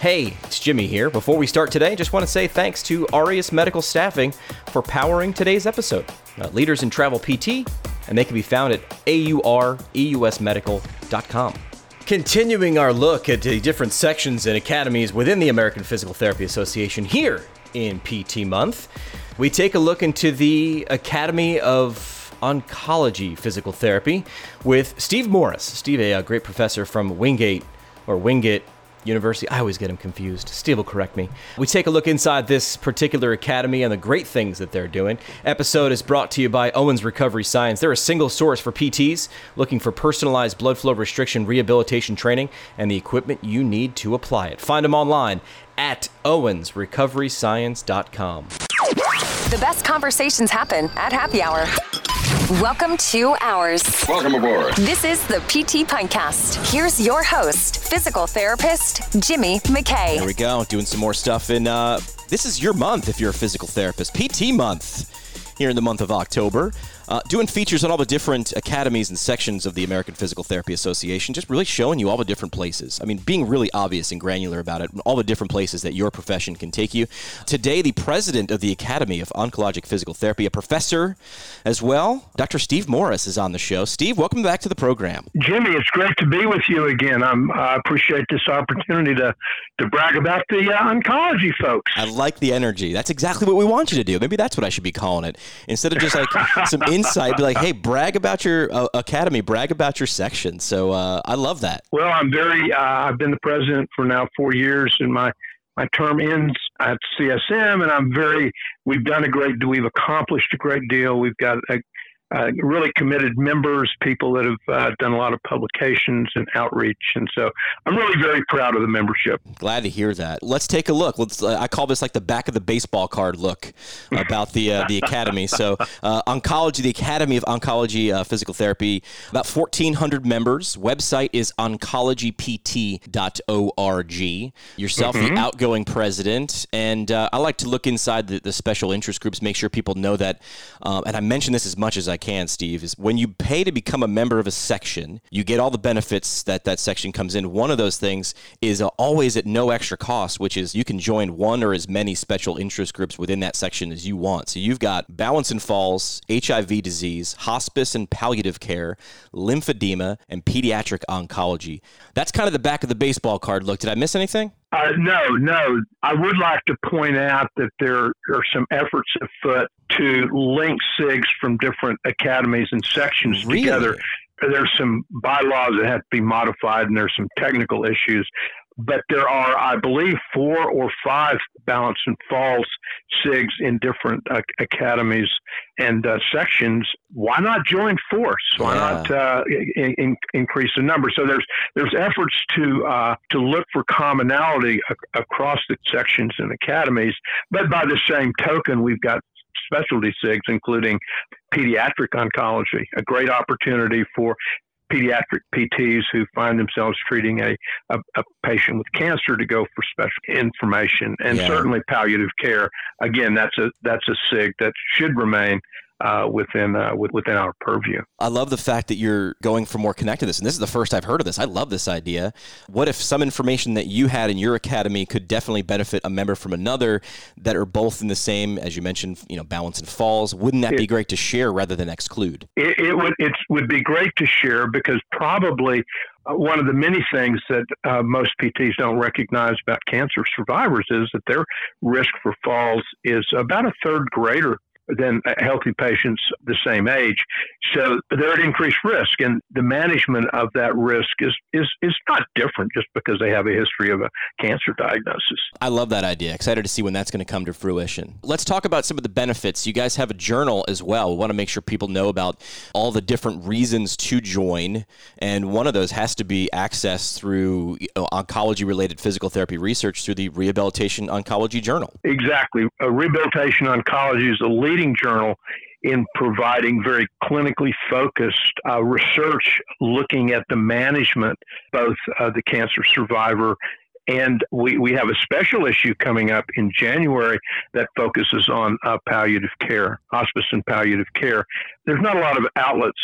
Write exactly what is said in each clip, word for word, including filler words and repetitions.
Hey, it's Jimmy here. Before we start today, just want to say thanks to Aureus Medical Staffing for powering today's episode. Uh, leaders in travel P T, and they can be found at A U R E U S medical dot com. Continuing our look at the different sections and academies within the American Physical Therapy Association here in P T Month, we take a look into the Academy of Oncology Physical Therapy with Steve Morris. Steve, a, a great professor from Wingate, or Wingate University. I always get him confused. Steve will correct me. We take a look inside this particular academy and the great things that they're doing. Episode is brought to you by Owens Recovery Science. They're a single source for P Ts looking for personalized blood flow restriction rehabilitation training and the equipment you need to apply it. Find them online at owens recovery science dot com. The best conversations happen at happy hour. Welcome to Ours. Welcome aboard. This is the P T Pintcast. Here's your host, physical therapist, Jimmy McKay. There we go, doing some more stuff. And uh, this is your month if you're a physical therapist. P T month here in the month of October. Uh, doing features on all the different academies and sections of the American Physical Therapy Association, just really showing you all the different places. I mean, being really obvious and granular about it, all the different places that your profession can take you. Today, the president of the Academy of Oncologic Physical Therapy, a professor as well, Doctor Steve Morris is on the show. Steve, welcome back to the program. Jimmy, it's great to be with you again. I'm, I appreciate this opportunity to, to brag about the uh, oncology folks. I like the energy. That's exactly what we want you to do. Maybe that's what I should be calling it. Instead of just like some insight, be like, hey, brag about your uh, academy, brag about your section. So uh, I love that. Well, I'm very, uh, I've been the president for now four years, and my, my term ends at C S M, and I'm very, we've done a great, we've accomplished a great deal. We've got a, Uh, really committed members, people that have uh, done a lot of publications and outreach. And so I'm really very proud of the membership. Glad to hear that. Let's take a look. Let's, uh, I call this like the back of the baseball card look about the uh, the Academy. So uh, Oncology, the Academy of Oncology uh, Physical Therapy, about fourteen hundred members. Website is oncology p t dot org. Yourself, mm-hmm. the outgoing president. And uh, I like to look inside the, the special interest groups, make sure people know that, um, and I mention this as much as I can, Steve, is when you pay to become a member of a section, you get all the benefits that that section comes in. One of those things is uh, always at no extra cost, which is you can join one or as many special interest groups within that section as you want. So you've got balance and falls, H I V disease, hospice and palliative care, lymphedema, and pediatric oncology. That's kind of the back of the baseball card look. Did I miss anything? Uh, no, no. I would like to point out that there are some efforts afoot to link S I Gs from different academies and sections really? together. There's some bylaws that have to be modified, and there's some technical issues. But there are, I believe, four or five balance and falls S I Gs in different uh, academies and uh, sections. Why not join force? Why yeah. not uh, in, in, increase the number? So there's there's efforts to uh, to look for commonality a- across the sections and academies. But by the same token, we've got specialty S I Gs, including pediatric oncology, a great opportunity for pediatric P Ts who find themselves treating a, a, a patient with cancer to go for special information, and yeah. certainly palliative care. Again, that's a that's a S I G that should remain uh, within uh, within our purview. I love the fact that you're going for more connectedness, and this is the first I've heard of this. I love this idea. What if some information that you had in your academy could definitely benefit a member from another that are both in the same, as you mentioned, you know, balance and falls? Wouldn't that it, be great to share rather than exclude? It, it would it would be great to share, because probably one of the many things that uh, most P Ts don't recognize about cancer survivors is that their risk for falls is about a third greater than healthy patients the same age. So they're at increased risk, and the management of that risk is, is, is not different just because they have a history of a cancer diagnosis. I love that idea. Excited to see when that's going to come to fruition. Let's talk about some of the benefits. You guys have a journal as well. We want to make sure people know about all the different reasons to join, and one of those has to be access through you know, oncology-related physical therapy research through the Rehabilitation Oncology Journal. Exactly. Uh, Rehabilitation Oncology is a leading journal in providing very clinically focused uh, research looking at the management, both uh, the cancer survivor, and we, we have a special issue coming up in January that focuses on uh, palliative care, hospice and palliative care. There's not a lot of outlets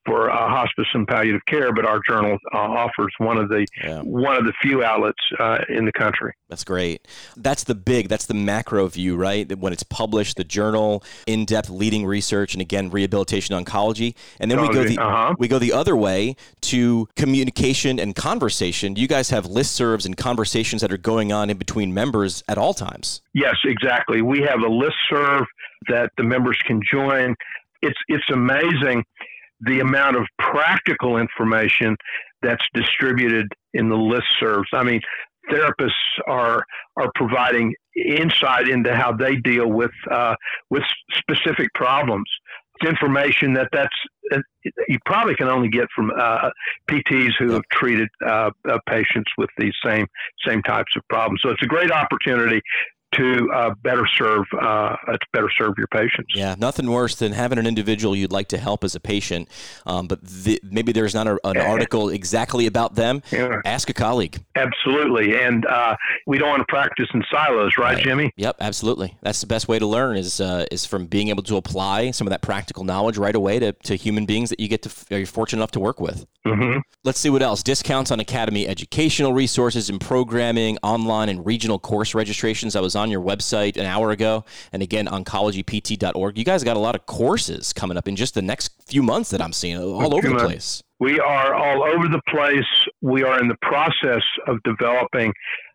for uh, hospice and palliative care, but our journal uh, offers one of the yeah. one of the few outlets uh, in the country. That's great. That's the big, that's the macro view, right? When it's published, the journal, in-depth leading research, and again, rehabilitation oncology. And then we go the uh-huh. we go the other way to communication and conversation. You guys have listservs and conversations that are going on in between members at all times. Yes, exactly. We have a listserv that the members can join. It's it's amazing the amount of practical information that's distributed in the listservs. I mean, therapists are are providing insight into how they deal with uh, with specific problems. It's information that that's uh, you probably can only get from uh, P Ts who have treated uh, uh, patients with these same same types of problems. So it's a great opportunity to uh, better serve uh, to better serve your patients. Yeah, nothing worse than having an individual you'd like to help as a patient, um, but the, maybe there's not a, an article exactly about them. Yeah. Ask a colleague. Absolutely, and uh, we don't want to practice in silos, right, right, Jimmy? Yep, absolutely. That's the best way to learn is uh, is from being able to apply some of that practical knowledge right away to, to human beings that you get to you're fortunate enough to work with. Mm-hmm. Let's see what else. Discounts on Academy educational resources and programming, online and regional course registrations. I was on your website an hour ago, and again, oncology p t dot org. You guys got a lot of courses coming up in just the next few months that I'm seeing all over the place. We are all over the place. We are in the process of developing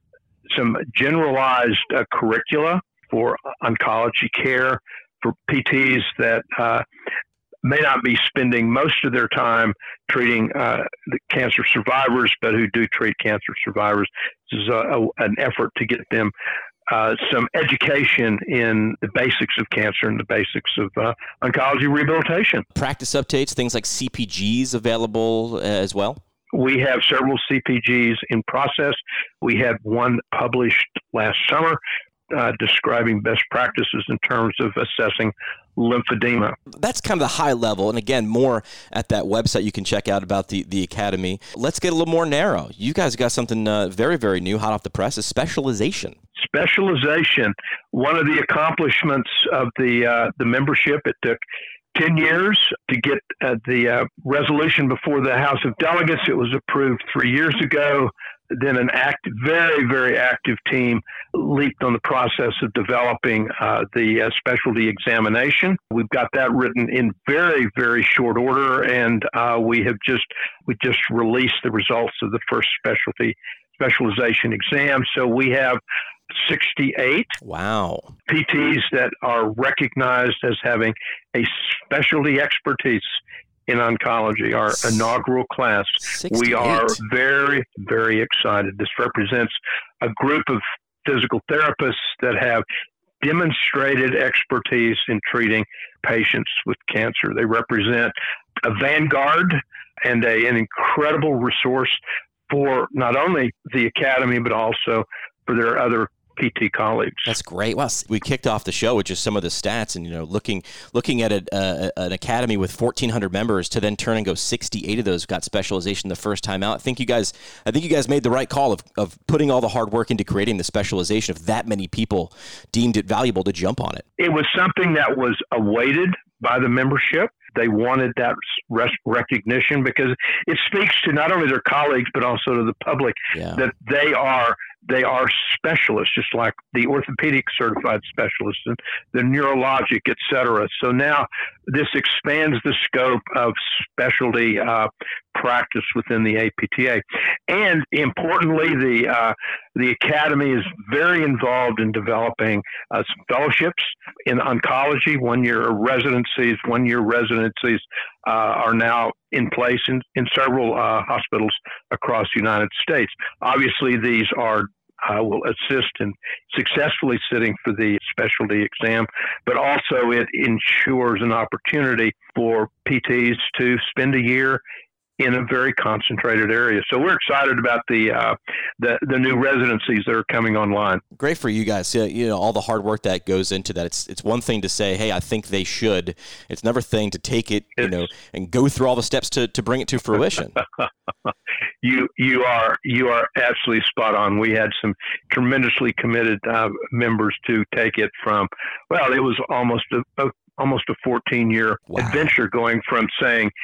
some generalized uh, curricula for oncology care for P Ts that uh, may not be spending most of their time treating uh, the cancer survivors, but who do treat cancer survivors. This is a, a, an effort to get them uh, some education in the basics of cancer and the basics of uh, oncology rehabilitation. Practice updates, things like C P Gs available uh, as well? We have several C P Gs in process. We had one published last summer uh, describing best practices in terms of assessing lymphedema. That's kind of the high level. And again, more at that website you can check out about the, the Academy. Let's get a little more narrow. You guys got something uh, very, very new, hot off the press, is specialization. Specialization. One of the accomplishments of the uh, the membership, it took ten years to get uh, the uh, resolution before the House of Delegates. It was approved three years ago. Then an active, very, very active team leaped on the process of developing uh, the uh, specialty examination. We've got that written in very, very short order, and uh, we have just we just released the results of the first specialty specialization exam. So we have sixty-eight wow. P Ts that are recognized as having a specialty expertise in oncology, our inaugural class. sixty-eight. We are very, very excited. This represents a group of physical therapists that have demonstrated expertise in treating patients with cancer. They represent a vanguard and a, an incredible resource for not only the Academy, but also for their other P T colleagues. That's great. Well, we kicked off the show with just some of the stats, and you know, looking looking at a, uh, an academy with fourteen hundred members to then turn and go sixty-eight of those got specialization the first time out. I think you guys, I think you guys made the right call of of putting all the hard work into creating the specialization. If that many people deemed it valuable to jump on it, it was something that was awaited by the membership. They wanted that recognition because it speaks to not only their colleagues but also to the public yeah. that they are they are specialists, just like the orthopedic certified specialists and the neurologic, et cetera. So now this expands the scope of specialty uh, practice within the A P T A. And importantly, the uh, the Academy is very involved in developing uh, some fellowships in oncology. One-year residencies, one-year residencies uh, are now in place in, in several uh, hospitals across the United States. Obviously, these are Uh, will assist in successfully sitting for the specialty exam, but also it ensures an opportunity for P Ts to spend a year in a very concentrated area. So we're excited about the uh, the, the new residencies that are coming online. Great for you guys. You know, all the hard work that goes into that. It's it's one thing to say, hey, I think they should. It's another thing to take it, you it's, know, and go through all the steps to, to bring it to fruition. You you are you are absolutely spot on. We had some tremendously committed uh, members to take it from, well, it was almost a, a almost a fourteen year wow. adventure, going from saying,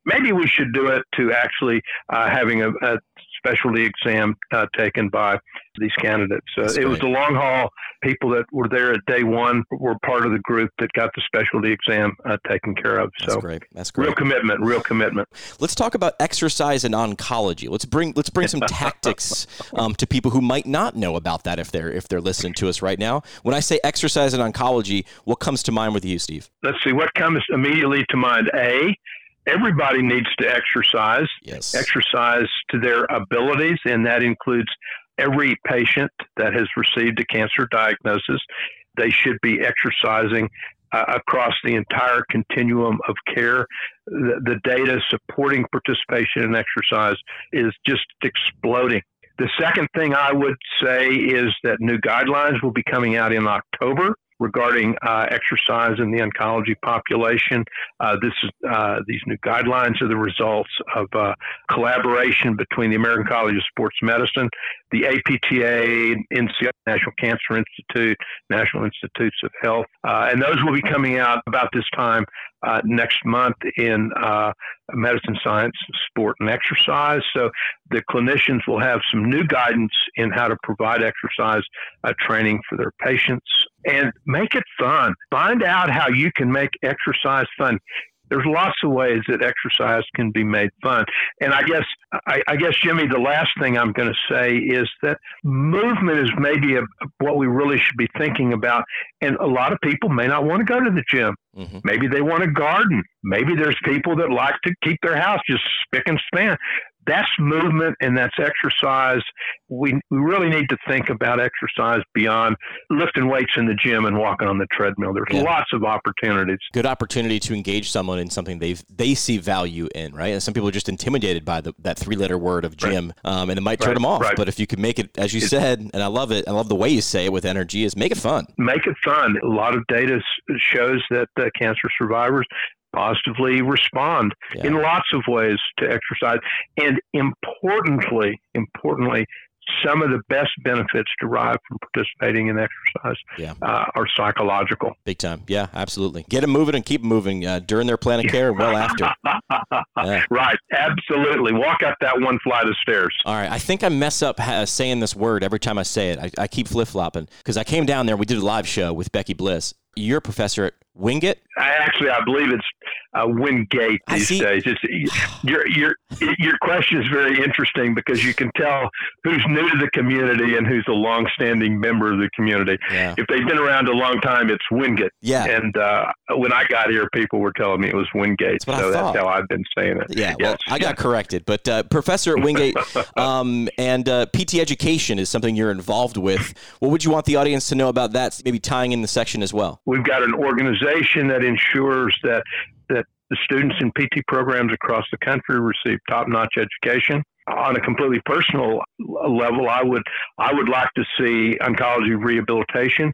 maybe we should do it to actually uh, having a, a specialty exam uh, taken by these candidates. Uh, it was the long haul. People that were there at day one were part of the group that got the specialty exam uh, taken care of. That's so great. That's great. Real commitment. Real commitment. Let's talk about exercise and oncology. Let's bring let's bring some tactics um, to people who might not know about that if they're if they're listening to us right now. When I say exercise and oncology, what comes to mind with you, Steve? Let's see. What comes immediately to mind? A. Everybody needs to exercise, yes. exercise to their abilities, and that includes every patient that has received a cancer diagnosis. They should be exercising uh, across the entire continuum of care. The, the data supporting participation in exercise is just exploding. The second thing I would say is that new guidelines will be coming out in October regarding uh, exercise in the oncology population. Uh, this is uh, these new guidelines are the results of uh, collaboration between the American College of Sports Medicine, the A P T A, N C I, National Cancer Institute, National Institutes of Health, uh, and those will be coming out about this time uh, next month in uh, Medicine, Science, Sport, and Exercise. So the clinicians will have some new guidance in how to provide exercise uh, training for their patients. And make it fun. Find out how you can make exercise fun. There's lots of ways that exercise can be made fun. And I guess, I, I guess, Jimmy, the last thing I'm going to say is that movement is maybe a, what we really should be thinking about. And a lot of people may not want to go to the gym. Mm-hmm. Maybe they want to garden. Maybe there's people that like to keep their house just spick and span. That's movement and that's exercise. We, we really need to think about exercise beyond lifting weights in the gym and walking on the treadmill. There's yeah. lots of opportunities. Good opportunity to engage someone in something they they see value in, right? And some people are just intimidated by the, that three-letter word of gym, right. um, and it might turn right. them off. Right. But if you could make it, as you it's, said, and I love it, I love the way you say it with energy, is make it fun. Make it fun. A lot of data shows that uh, cancer survivors positively respond yeah. in lots of ways to exercise. And importantly, importantly, some of the best benefits derived from participating in exercise yeah. uh, are psychological. Big time. Yeah, absolutely. Get them moving and keep them moving uh, during their plan of care and well after. Yeah. Right. Absolutely. Walk up that one flight of stairs. All right. I think I mess up uh, saying this word every time I say it. I, I keep flip-flopping because I came down there. We did a live show with Becky Bliss. You're a professor at Wingate? I actually, I believe it's uh, Wingate these days. It's, your your your question is very interesting because you can tell who's new to the community and who's a long-standing member of the community. Yeah. If they've been around a long time, it's Wingate. Yeah. And uh, when I got here, people were telling me it was Wingate. That's so that's how I've been saying it. Yeah. Well, yes. I got corrected, but uh, professor at Wingate, um, and uh, P T education is something you're involved with. What would you want the audience to know about that? Maybe tying in the section as well. We've got an organization that ensures that that the students in P T programs across the country receive top-notch education. On a completely personal level, I would I would like to see oncology rehabilitation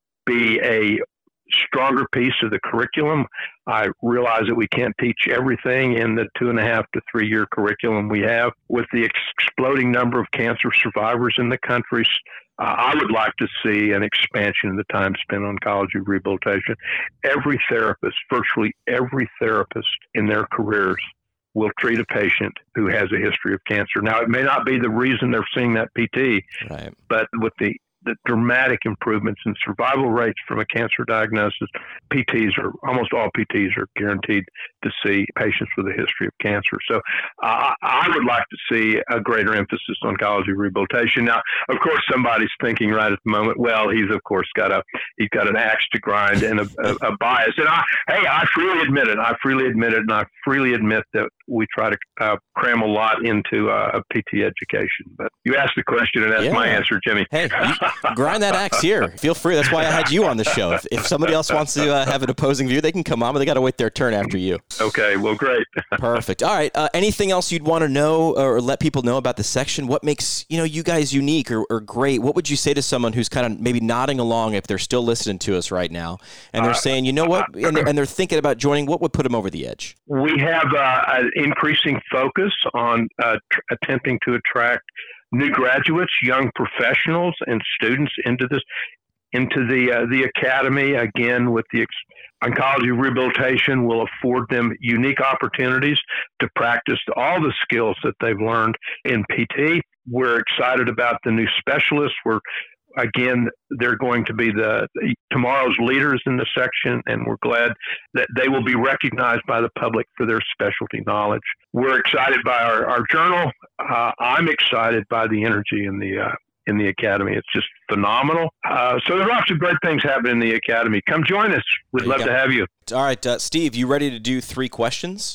be a stronger piece of the curriculum. I realize that we can't teach everything in the two and a half to three year curriculum we have. With the exploding number of cancer survivors in the country, uh, I would like to see an expansion of the time spent on oncology rehabilitation. Every therapist, virtually every therapist in their careers will treat a patient who has a history of cancer. Now, it may not be the reason they're seeing that P T, right. but with the the dramatic improvements in survival rates from a cancer diagnosis, P Ts are, almost all P Ts are guaranteed to see patients with a history of cancer. So uh, I would like to see a greater emphasis on oncology rehabilitation. Now, of course, somebody's thinking right at the moment, well, he's of course got a, he's got an axe to grind and a, a, a bias. And I, hey, I freely admit it. I freely admit it. And I freely admit that we try to uh, cram a lot into uh, a P T education. But you asked the question and that's yeah. my answer, Jimmy. Hey, you grind that axe here. Feel free. That's why I had you on the show. If, if somebody else wants to uh, have an opposing view, they can come on, but they got to wait their turn after you. Okay. Well, great. Perfect. All right. Uh, anything else you'd want to know or let people know about the section? What makes, you know, you guys unique or, or great? What would you say to someone who's kind of maybe nodding along if they're still listening to us right now and they're uh, saying, you know what, and they're, and they're thinking about joining, what would put them over the edge? We have uh, an increasing focus on uh, tr- attempting to attract new graduates, young professionals, and students into this. into the uh, the academy. Again, with the ex- oncology rehabilitation will afford them unique opportunities to practice all the skills that they've learned in P T. We're excited about the new specialists. We're Again, they're going to be the tomorrow's leaders in the section, and we're glad that they will be recognized by the public for their specialty knowledge. We're excited by our, our journal. Uh, I'm excited by the energy in the uh, in the academy. It's just phenomenal. Uh, so there are lots of great things happening in the academy. Come join us. We'd love go. to have you. All right, uh, Steve, you ready to do three questions?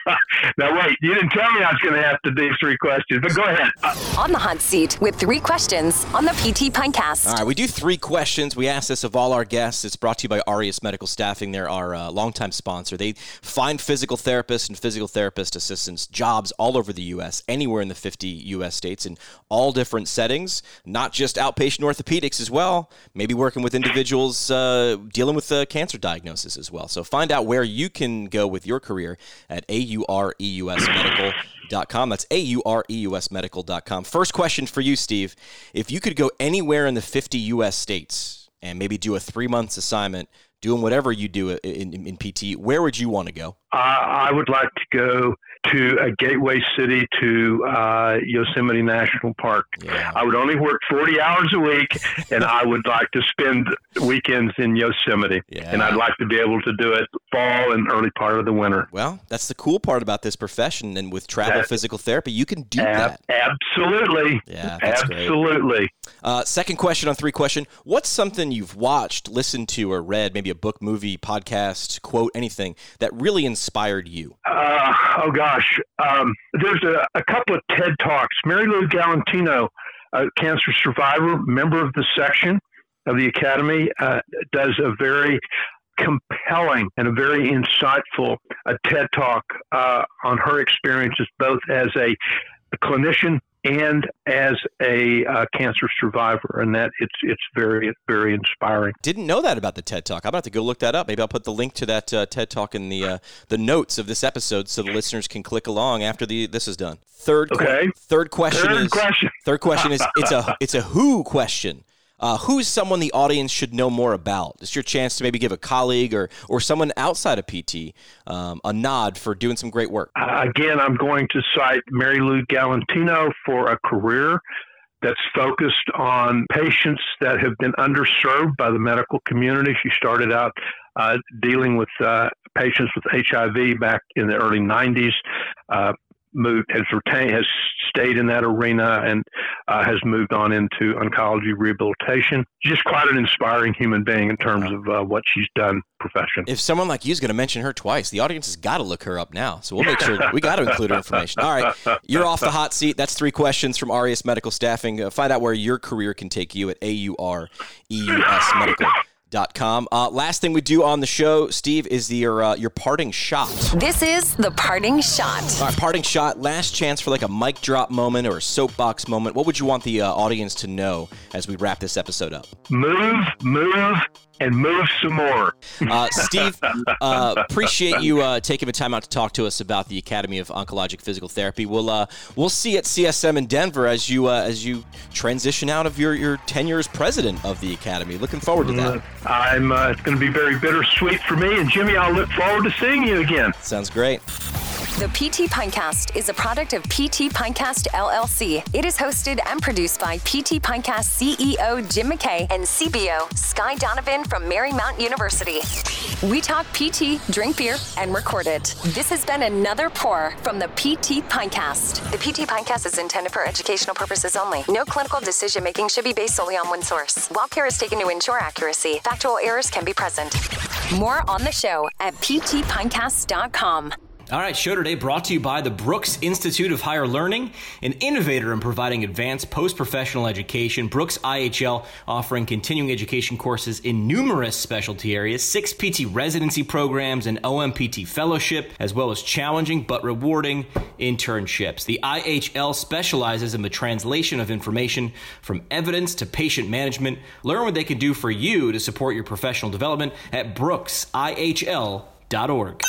Now, wait, you didn't tell me I was going to have to do three questions, but go ahead. On the hot seat with three questions on the P T Pintcast. All right, we do three questions. We ask this of all our guests. It's brought to you by Aureus Medical Staffing. They're our uh, longtime sponsor. They find physical therapists and physical therapist assistants jobs all over the U S, anywhere in the fifty U S states, in all different settings, not just outpatient orthopedics as well, maybe working with individuals uh, dealing with uh, cancer diagnosis as well. So find out where you can go with your career at A U R E U S medical dot com. That's A U R E U S medical dot com. First question for you, Steve. If you could go anywhere in the fifty U S states and maybe do a three-month assignment, doing whatever you do in, in, in P T, where would you want to go? Uh, I would like to go to a gateway city to uh, Yosemite National Park. Yeah. I would only work forty hours a week, and I would like to spend weekends in Yosemite. Yeah. And I'd like to be able to do it fall and early part of the winter. Well, that's the cool part about this profession, and with travel That's, physical therapy, you can do ab- that. Absolutely. Yeah, that's absolutely. Uh, second question on three question. What's something you've watched, listened to, or read, maybe a book, movie, podcast, quote, anything, that really inspired you? Uh, oh, gosh. Um, there's a, a couple of TED Talks. Mary Lou Galantino, a cancer survivor, member of the section of the Academy, uh, does a very compelling and a very insightful uh, TED Talk uh, on her experiences, both as a, a clinician and as a uh, cancer survivor, and that it's it's very very inspiring. Didn't know that about the TED Talk. I'm about to go look that up. Maybe I'll put the link to that uh, TED Talk in the uh, the notes of this episode, so the listeners can click along after the this is done. Third okay. Qu- third question third is question. third question is it's a it's a who question. Uh, who's someone the audience should know more about? It's your chance to maybe give a colleague or or someone outside of P T um, a nod for doing some great work. Uh, again, I'm going to cite Mary Lou Galantino for a career that's focused on patients that have been underserved by the medical community. She started out uh, dealing with uh, patients with H I V back in the early nineties. Uh, moved has retained has stayed in that arena and uh, has moved on into oncology rehabilitation. Just quite an inspiring human being in terms of uh, what she's done profession. If someone like you is going to mention her twice, the audience has got to look her up now. So we'll make sure we got to include her information. All right, you're off the hot seat. That's three questions from Aureus Medical Staffing. Uh, find out where your career can take you at A U R E U S medical dot com. Uh, last thing we do on the show, Steve, is your uh, your parting shot. This is the parting shot. All right, parting shot. Last chance for like a mic drop moment or a soapbox moment. What would you want the uh, audience to know as we wrap this episode up? Move, move, and move some more. uh, Steve, uh, appreciate you uh, taking the time out to talk to us about the Academy of Oncologic Physical Therapy. We'll uh, we'll see you at C S M in Denver as you uh, as you transition out of your, your tenure as president of the Academy. Looking forward to that. I'm. Uh, it's going to be very bittersweet for me, and Jimmy, I'll look forward to seeing you again. Sounds great. The P T Pintcast is a product of P T Pintcast L L C. It is hosted and produced by P T Pintcast C E O Jim McKay and C B O Sky Donovan from Marymount University. We talk P T, drink beer, and record it. This has been another pour from the P T Pintcast. The P T Pintcast is intended for educational purposes only. No clinical decision-making should be based solely on one source. While care is taken to ensure accuracy, factual errors can be present. More on the show at P T Pintcast dot com. All right, show today brought to you by the Brooks Institute of Higher Learning, an innovator in providing advanced post-professional education. Brooks I H L offering continuing education courses in numerous specialty areas, six P T residency programs, and O M P T fellowship, as well as challenging but rewarding internships. The I H L specializes in the translation of information from evidence to patient management. Learn what they can do for you to support your professional development at brooks I H L dot org.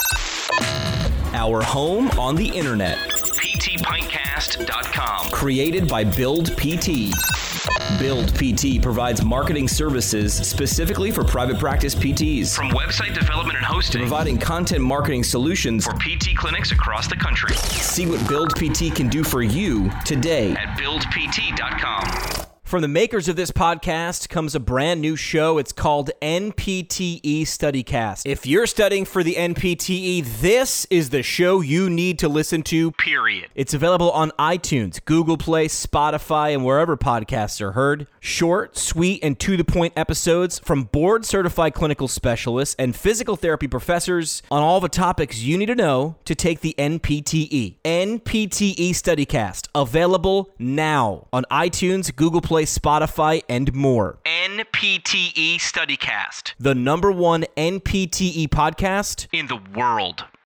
Our home on the internet. P T Pintcast dot com. Created by Build P T. Build P T provides marketing services specifically for private practice P Ts. From website development and hosting, Providing content marketing solutions for P T clinics across the country. See what Build P T can do for you today At build p t dot com. From the makers of this podcast comes a brand new show. It's called N P T E StudyCast. If you're studying for the N P T E, this is the show you need to listen to, period. It's available on iTunes, Google Play, Spotify, and wherever podcasts are heard. Short, sweet, and to-the-point episodes from board-certified clinical specialists and physical therapy professors on all the topics you need to know to take the N P T E. N P T E StudyCast, available now on iTunes, Google Play, Spotify, and more. N P T E StudyCast. The number one N P T E podcast In the world.